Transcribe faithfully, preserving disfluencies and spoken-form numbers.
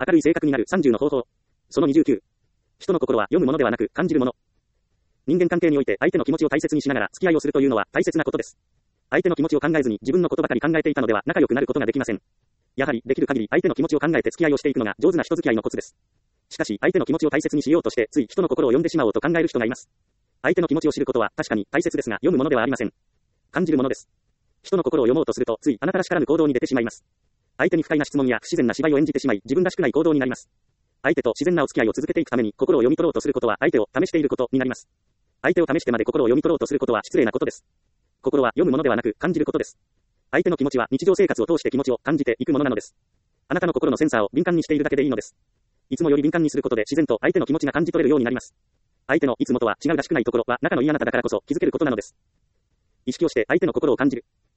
明るい性格になるさんじゅうの方法。そのにじゅうきゅう。人の心は読むものではなく感じるもの。人間関係において相手の気持ちを大切にしながら付き合いをするというのは大切なことです。相手の気持ちを考えずに自分のことばかり考えていたのでは仲良くなることができません。やはりできる限り相手の気持ちを考えて付き合いをしていくのが上手な人付き合いのコツです。しかし相手の気持ちを大切にしようとしてつい人の心を読んでしまおうと考える人がいます。相手の気持ちを知ることは確かに大切ですが読むものではありません。感じるものです。人の心を読もうとするとついあなたらしからぬ行動に出てしまいます。相手に不快な質問や不自然な芝居を演じてしまい自分らしくない行動になります。相手と自然なお付き合いを続けていくために心を読み取ろうとすることは相手を試していることになります。相手を試してまで心を読み取ろうとすることは失礼なことです。心は読むものではなく感じることです。相手の気持ちは日常生活を通して気持ちを感じていくものなのです。あなたの心のセンサーを敏感にしているだけでいいのです。いつもより敏感にすることで自然と相手の気持ちが感じ取れるようになります。相手のいつもとは違うらしくないところは仲のいいあなただからこそ気づけることなのです。意識をして相手の心を感じる。